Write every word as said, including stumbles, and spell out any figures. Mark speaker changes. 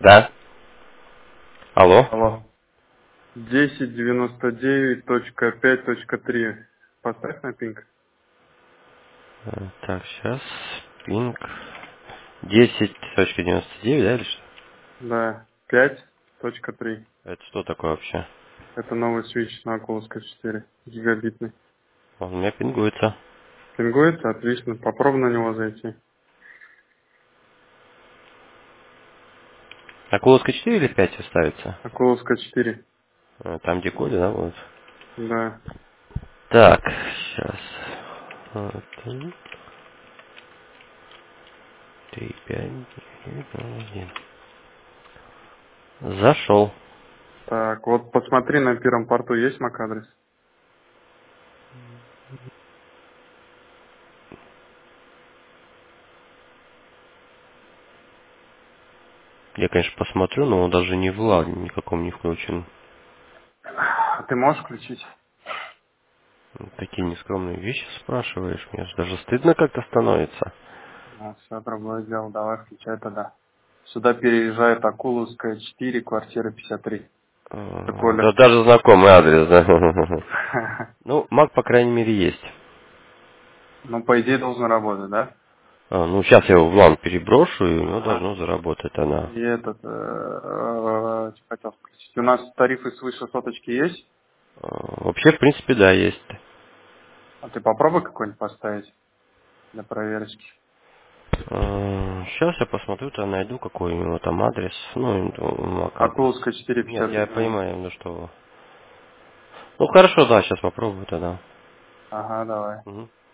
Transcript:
Speaker 1: Да. Алло.
Speaker 2: Алло. десять девяносто девять точка пять точка три. Поставь на пинг.
Speaker 1: Э, Так, сейчас. Пинг. десять точка девяносто девять, да, или что?
Speaker 2: Да, пять точка три.
Speaker 1: Это что такое вообще?
Speaker 2: Это новый свич на Oculus Quest четыре. Гигабитный.
Speaker 1: Он у меня пингуется.
Speaker 2: Пингуется? Отлично. Попробуй на него зайти.
Speaker 1: А колоска четыре или пять ставится?
Speaker 2: Oculus Quest четыре.
Speaker 1: Э, Там где коды, да, будут?
Speaker 2: Да.
Speaker 1: Так, сейчас. три, пять, один. Зашел.
Speaker 2: Так, вот посмотри, на первом порту есть MAC-адрес?
Speaker 1: Я, конечно, посмотрю, но он даже не в лаг никаком не включен.
Speaker 2: А ты можешь включить?
Speaker 1: Такие нескромные вещи спрашиваешь. Мне же даже стыдно как-то становится.
Speaker 2: Ну, все, другое дело. Давай, включай тогда. Сюда переезжает Oculus Quest четыре, квартира пятьдесят три. Это
Speaker 1: Э, Да
Speaker 2: Коля.
Speaker 1: даже знакомый адрес, да. Ну, Mac, по крайней мере, есть.
Speaker 2: Ну, по идее, должен работать, да?
Speaker 1: А, ну, сейчас я его в лан переброшу, и у него
Speaker 2: Ага.
Speaker 1: должно заработать она.
Speaker 2: И этот, э, э, что хотел спросить. У нас тарифы свыше соточки есть?
Speaker 1: А, Вообще, в принципе, да, есть.
Speaker 2: А ты попробуй какой-нибудь поставить для проверочки.
Speaker 1: Сейчас я посмотрю, то найду, какой у него там адрес. Ну, Mac адрес.
Speaker 2: Окулуска четыре
Speaker 1: Нет,
Speaker 2: пятьдесят
Speaker 1: я
Speaker 2: три надо.
Speaker 1: понимаю, ну что. Ну, хорошо, да, сейчас попробую тогда.
Speaker 2: Ага, давай.
Speaker 1: Мгм.